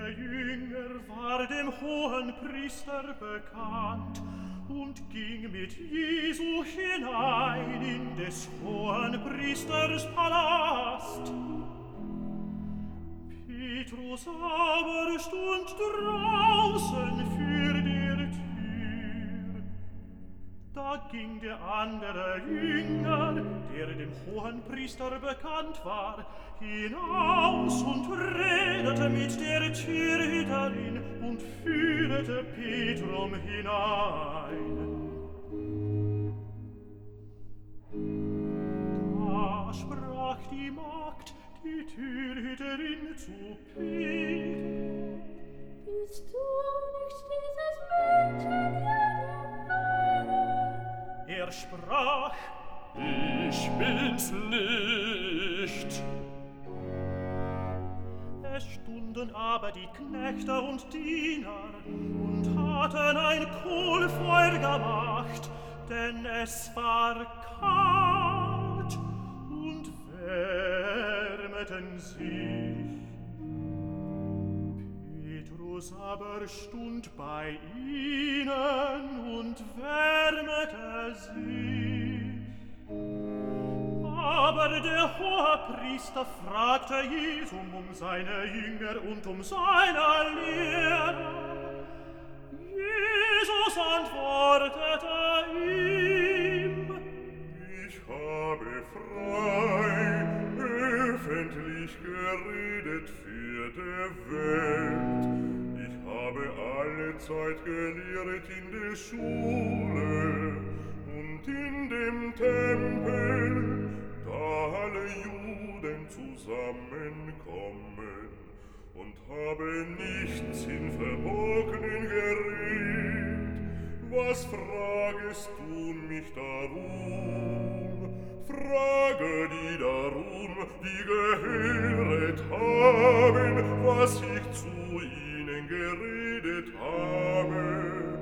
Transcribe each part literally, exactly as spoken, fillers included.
der Jünger war dem Hohenpriester bekannt und ging mit Jesu hinein in des Hohenpriesters Palast. Petrus aber stund draußen für der Tür. Da ging der andere Jünger, der dem Hohenpriester bekannt war, hinaus und redete mit der Türhüterin und führte Petrum hinein. Da sprach die Magd, die Türhüterin, zu Petrum: Bist du nicht dieses Mädchen jener? Er sprach: Ich bin's nicht. Es stunden aber die Knechte und Diener und hatten ein Kohlfeuer gemacht, denn es war kalt, und wärmeten sich. Petrus aber stund bei ihnen und wärmete sich. Aber der Hohepriester fragte Jesum um seine Jünger und um seine Lehre. Jesus antwortete ihm: Ich habe frei, öffentlich geredet für die Welt. Ich habe alle Zeit gelehrt in der Schule und in dem Tempel, da alle Juden zusammenkommen, und habe nichts in Verborgenen geredet. Was fragest du mich darum? Frage die darum, die gehöret haben, was ich zu ihnen geredet habe.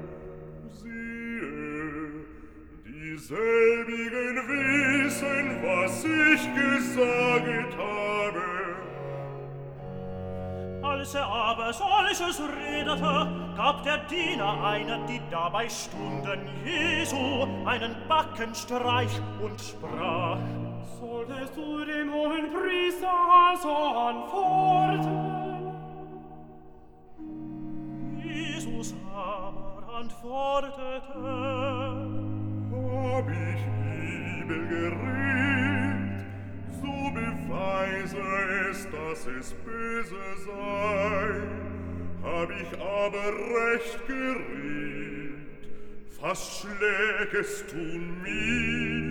Siehe, dieselbigen wissen, was ich gesagt habe. Als er aber solches redete, gab der Diener einer, die dabei stunden, Jesu einen Backenstreich und sprach: Solltest du dem Hohenpriester also antworten? Jesus aber antwortete: Hab ich übel geredet, so beweise es, dass es böse sei. Hab ich aber recht geredet, was schlägest du mich?